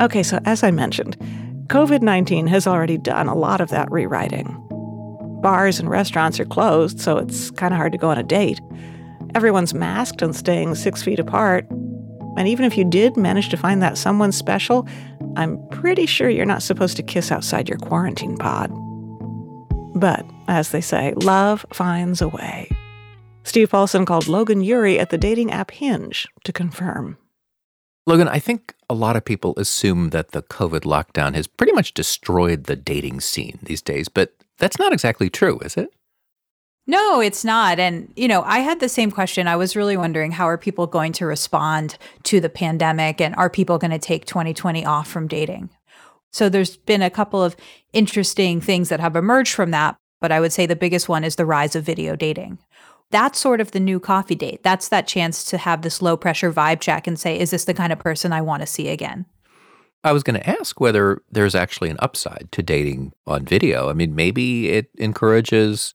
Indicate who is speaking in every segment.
Speaker 1: Okay, so as I mentioned, COVID-19 has already done a lot of that rewriting. Bars and restaurants are closed, so it's kind of hard to go on a date. Everyone's masked and staying 6 feet apart. And even if you did manage to find that someone special, I'm pretty sure you're not supposed to kiss outside your quarantine pod. But, as they say, love finds a way. Steve Paulson called Logan Ury at the dating app Hinge to confirm.
Speaker 2: Logan, I think a lot of people assume that the COVID lockdown has pretty much destroyed the dating scene these days, but that's not exactly true, is it?
Speaker 3: No, it's not. And, I had the same question. I was really wondering, how are people going to respond to the pandemic? And are people going to take 2020 off from dating? So there's been a couple of interesting things that have emerged from that. But I would say the biggest one is the rise of video dating. That's sort of the new coffee date. That's that chance to have this low pressure vibe check and say, is this the kind of person I want to see again?
Speaker 2: I was going to ask whether there's actually an upside to dating on video. I mean, maybe it encourages,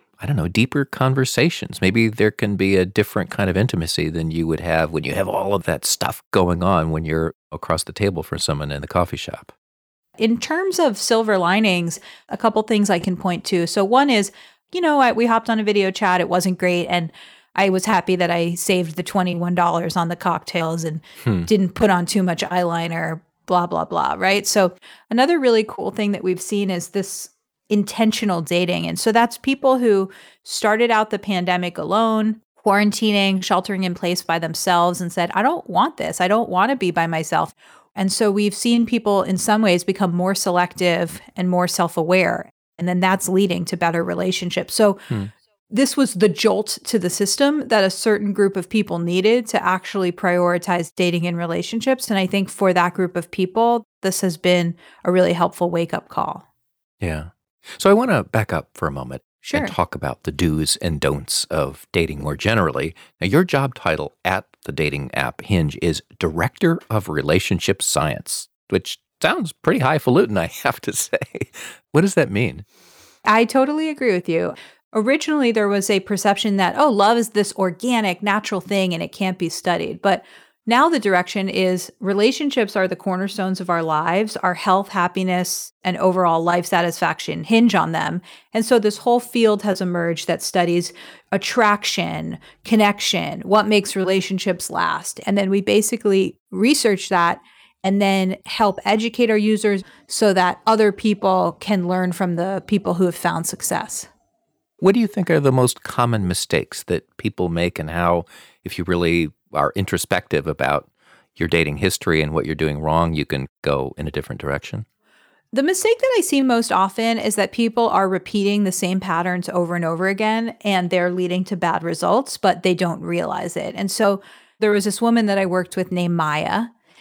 Speaker 2: deeper conversations. Maybe there can be a different kind of intimacy than you would have when you have all of that stuff going on when you're across the table from someone in the coffee shop.
Speaker 3: In terms of silver linings, a couple things I can point to. So one is, we hopped on a video chat. It wasn't great. And I was happy that I saved the $21 on the cocktails and didn't put on too much eyeliner, blah, blah, blah, right? So another really cool thing that we've seen is this intentional dating. And so that's people who started out the pandemic alone, quarantining, sheltering in place by themselves, and said, I don't want this. I don't want to be by myself. And so we've seen people in some ways become more selective and more self-aware. And then that's leading to better relationships. So this was the jolt to the system that a certain group of people needed to actually prioritize dating and relationships. And I think for that group of people, this has been a really helpful wake-up call.
Speaker 2: Yeah. So I want to back up for a moment
Speaker 3: Sure.
Speaker 2: and talk about the do's and don'ts of dating more generally. Now, your job title at the dating app Hinge is Director of Relationship Science, which sounds pretty highfalutin, I have to say. What does that mean?
Speaker 3: I totally agree with you. Originally, there was a perception that, love is this organic, natural thing and it can't be studied. But now the direction is relationships are the cornerstones of our lives. Our health, happiness, and overall life satisfaction hinge on them. And so this whole field has emerged that studies attraction, connection, what makes relationships last. And then we basically research that and then help educate our users so that other people can learn from the people who have found success.
Speaker 2: What do you think are the most common mistakes that people make, and how, if you really are introspective about your dating history and what you're doing wrong, you can go in a different direction?
Speaker 3: The mistake that I see most often is that people are repeating the same patterns over and over again, and they're leading to bad results, but they don't realize it. And so there was this woman that I worked with named Maya,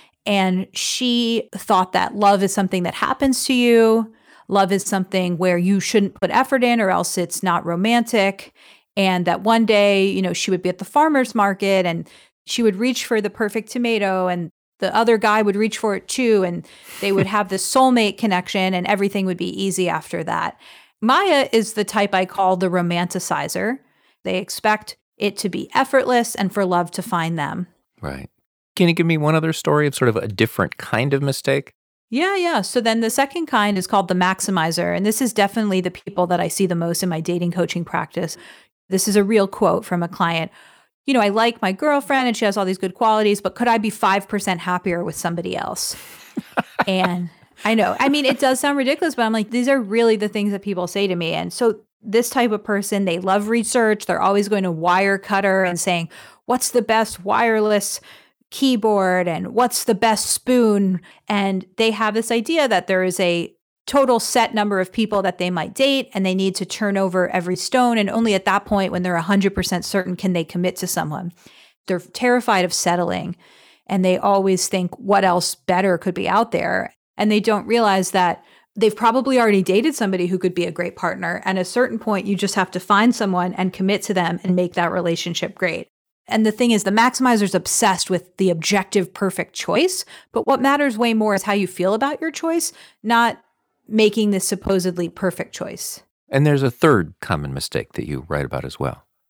Speaker 3: and she thought that love is something that happens to you. Love is something where you shouldn't put effort in or else it's not romantic. And that one day, she would be at the farmer's market and she would reach for the perfect tomato and the other guy would reach for it too. And they would have this soulmate connection and everything would be easy after that. Maya is the type I call the romanticizer. They expect it to be effortless and for love to find them.
Speaker 2: Right. Can you give me one other story of sort of a different kind of mistake?
Speaker 3: Yeah. So then the second kind is called the maximizer. And this is definitely the people that I see the most in my dating coaching practice. This is a real quote from a client. I like my girlfriend and she has all these good qualities, but could I be 5% happier with somebody else? And I know, it does sound ridiculous, but I'm like, these are really the things that people say to me. And so this type of person, they love research. They're always going to wire cutter and saying, what's the best wireless keyboard and what's the best spoon? And they have this idea that there is a total set number of people that they might date and they need to turn over every stone. And only at that point, when they're 100% certain, can they commit to someone. They're terrified of settling and they always think what else better could be out there. And they don't realize that they've probably already dated somebody who could be a great partner. And at a certain point, you just have to find someone and commit to them and make that relationship great. And the thing is, the maximizer's obsessed with the objective perfect choice. But what matters way more is how you feel about your choice, not making this supposedly perfect choice.
Speaker 2: And there's a third common mistake that you write about as well.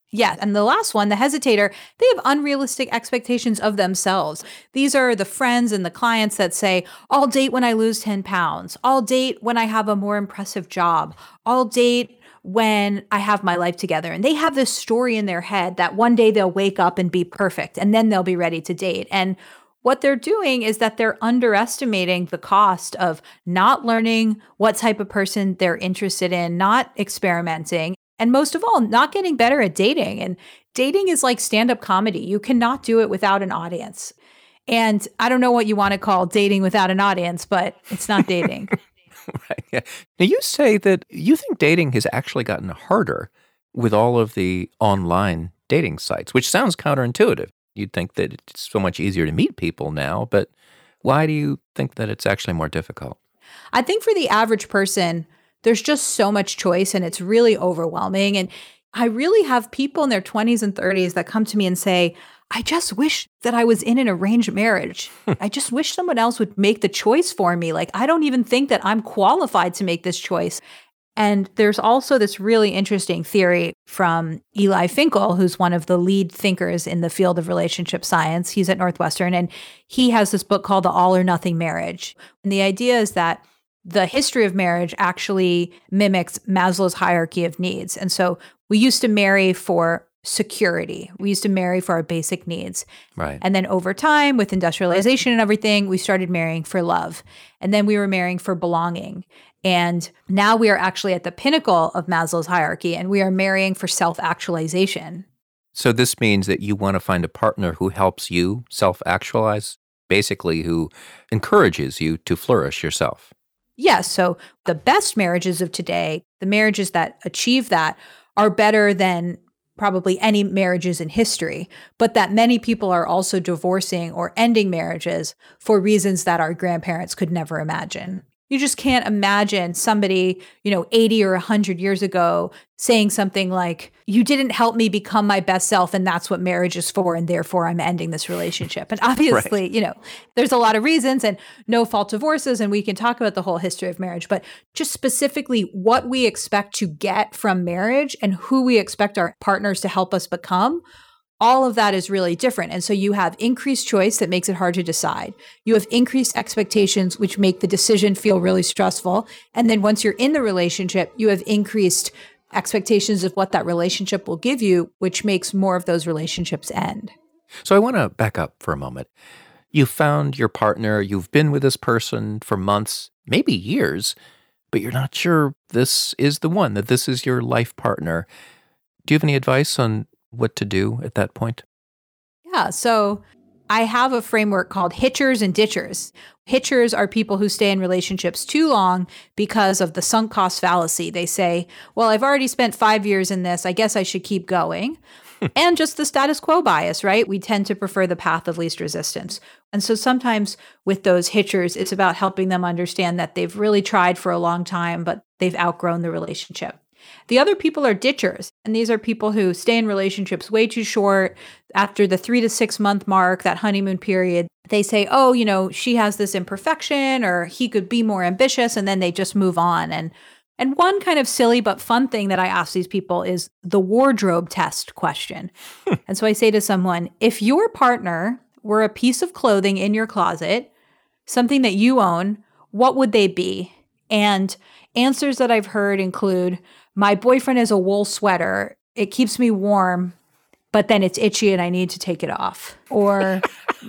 Speaker 3: Yeah. And the last one, the hesitator, they have unrealistic expectations of themselves. These are the friends and the clients that say, I'll date when I lose 10 pounds. I'll date when I have a more impressive job. I'll date when I have my life together. And they have this story in their head that one day they'll wake up and be perfect and then they'll be ready to date. And what they're doing is that they're underestimating the cost of not learning what type of person they're interested in, not experimenting, and most of all, not getting better at dating. And dating is like stand-up comedy. You cannot do it without an audience. And I don't know what you want to call dating without an audience, but it's not dating.
Speaker 2: Right. Yeah. Now, you say that you think dating has actually gotten harder with all of the online dating sites, which sounds counterintuitive. You'd think that it's so much easier to meet people now, but why do you think that it's actually more difficult?
Speaker 3: I think for the average person, there's just so much choice and it's really overwhelming. And I really have people in their 20s and 30s that come to me and say, I just wish that I was in an arranged marriage. I just wish someone else would make the choice for me. Like, I don't even think that I'm qualified to make this choice. And there's also this really interesting theory from Eli Finkel, who's one of the lead thinkers in the field of relationship science. He's at Northwestern, and he has this book called The All or Nothing Marriage. And the idea is that the history of marriage actually mimics Maslow's hierarchy of needs. And so we used to marry for security. We used to marry for our basic needs.
Speaker 2: Right.
Speaker 3: And then over time, with industrialization and everything, we started marrying for love. And then we were marrying for belonging. And now we are actually at the pinnacle of Maslow's hierarchy, and we are marrying for self-actualization.
Speaker 2: So this means that you want to find a partner who helps you self-actualize, basically who encourages you to flourish yourself.
Speaker 3: Yes. So the best marriages of today, the marriages that achieve that, are better than probably any marriages in history, but that many people are also divorcing or ending marriages for reasons that our grandparents could never imagine. You just can't imagine somebody, 80 or 100 years ago saying something like, you didn't help me become my best self, and that's what marriage is for, and therefore I'm ending this relationship. And obviously,
Speaker 2: right.
Speaker 3: There's a lot of reasons and no fault divorces, and we can talk about the whole history of marriage, but just specifically what we expect to get from marriage and who we expect our partners to help us become, all of that is really different. And so you have increased choice that makes it hard to decide. You have increased expectations, which make the decision feel really stressful. And then once you're in the relationship, you have increased expectations of what that relationship will give you, which makes more of those relationships end.
Speaker 2: So I want to back up for a moment. You found your partner, you've been with this person for months, maybe years, but you're not sure this is the one, that this is your life partner. Do you have any advice on what to do at that point?
Speaker 3: Yeah. So I have a framework called hitchers and ditchers. Hitchers are people who stay in relationships too long because of the sunk cost fallacy. They say, well, I've already spent 5 years in this. I guess I should keep going. And just the status quo bias, right? We tend to prefer the path of least resistance. And so sometimes with those hitchers, it's about helping them understand that they've really tried for a long time, but they've outgrown the relationship. The other people are ditchers, and these are people who stay in relationships way too short. After the 3 to 6 month mark, that honeymoon period, they say, oh, she has this imperfection, or he could be more ambitious, and then they just move on. And one kind of silly but fun thing that I ask these people is the wardrobe test question. And so I say to someone, if your partner were a piece of clothing in your closet, something that you own, what would they be? And answers that I've heard include, my boyfriend is a wool sweater. It keeps me warm, but then it's itchy and I need to take it off. Or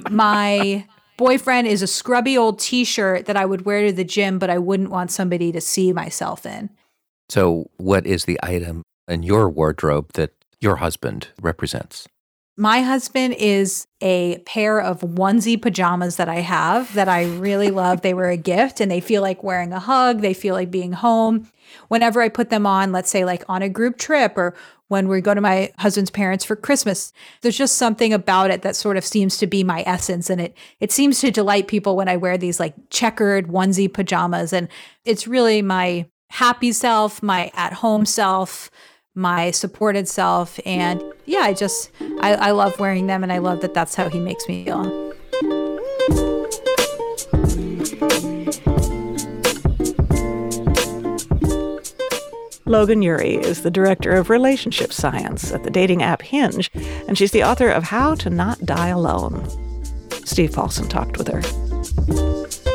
Speaker 3: my boyfriend is a scrubby old t-shirt that I would wear to the gym, but I wouldn't want somebody to see myself in.
Speaker 2: So what is the item in your wardrobe that your husband represents?
Speaker 3: My husband is a pair of onesie pajamas that I have that I really love. They were a gift and they feel like wearing a hug. They feel like being home. Whenever I put them on, let's say like on a group trip or when we go to my husband's parents for Christmas, there's just something about it that sort of seems to be my essence. And it seems to delight people when I wear these like checkered onesie pajamas. And it's really my happy self, my at-home self, my supported self. And yeah, I love wearing them, and I love that that's how he makes me feel.
Speaker 1: Logan Ury is the director of relationship science at the dating app Hinge, and she's the author of How to Not Die Alone. Steve Paulson talked with her.